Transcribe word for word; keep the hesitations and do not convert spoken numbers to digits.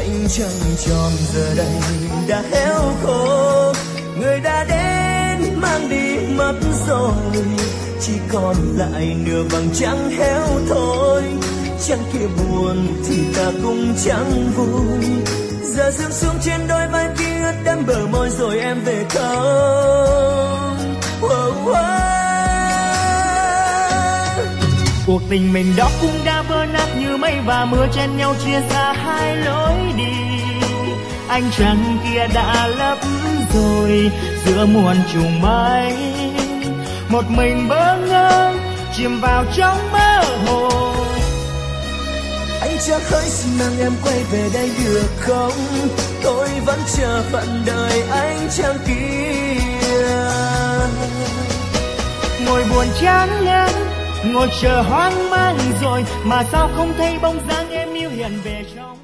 ánh trăng tròn giờ đây đã héo khô, người đã đến mang đi mất rồi, chỉ còn lại nửa vầng trăng héo thôi. Trăng kia buồn thì ta cũng chẳng vui, giờ sương xuống trên đôi vai kia ướt đẫm bờ môi rồi em về không? Oh, oh. Cuộc tình mình đó cũng đã vỡ nát như mây và mưa chen nhau chia xa hai lối đi. Ánh trăng kia đã lấp rồi giữa muôn trùng mây, một mình bơ ngơ chìm vào trong mơ hồ. Anh chắc hỡi xin mang em quay về đây được không? Tôi vẫn chờ phận đời anh trăng kia. Ngồi buồn chán ngán, ngồi chờ hoang mang rồi mà sao không thấy bóng dáng em yêu hiền về trong